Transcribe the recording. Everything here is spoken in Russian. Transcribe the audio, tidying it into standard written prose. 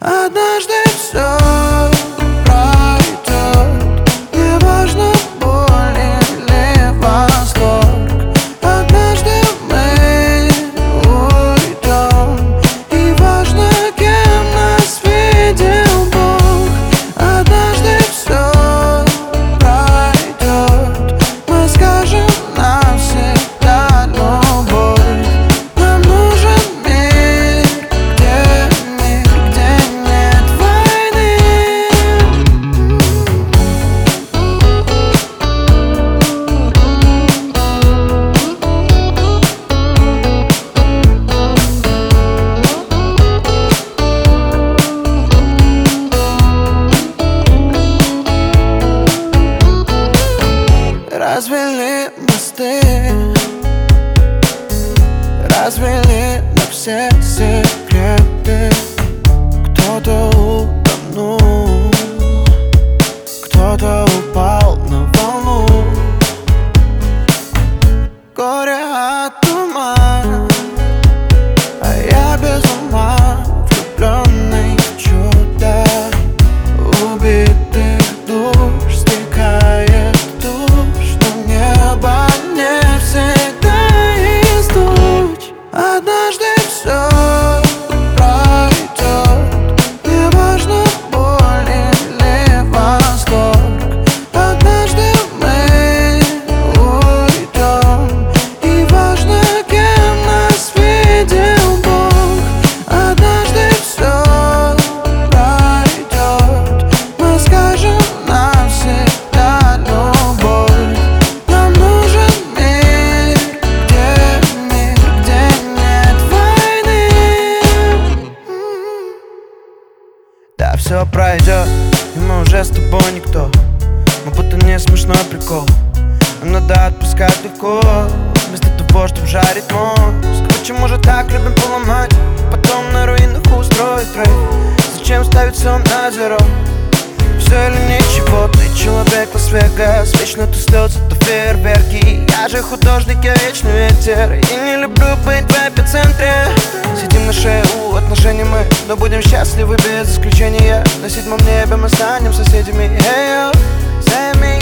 Однажды все пройдет, неважно, боль или восторг. Однажды мы уйдем, и важно, кем нас видел Бог. Однажды все пройдет, мы скажем навсегда любовь. Нам нужен мир, где нет войны. Развели мосты, развели на все секреты. Кто-то утонул, кто-то упал на волну. Горе от ума, а я без ума, влюбленный в чудо. Убитых душ стекает дождь, но небо не всегда из туч. Однажды все пройдет, неважно, боль или восторг. Однажды мы уйдем, и важно, кем нас видел Бог. Однажды все пройдет, мы скажем навсегда любовь. Нам нужен мир, где нет войны. Да, все пройдет, и мы уже с тобой никто. Мы будто не смешной прикол, но надо отпускать легко, вместо того, чтоб жарить мозг. Почему же так любим поломать, потом на руинах устроить рейв? Зачем ставить все на зеро? Все или ничего, ты человек Лас-Вегас. Вечно то слезы, то фейерверки. Я же художник, я вечный ветер, и не люблю быть в эпицентре. Сидим на шее у отношений мы, но будем счастливы без исключения. На седьмом небе мы станем соседями. Hey, yo, say me.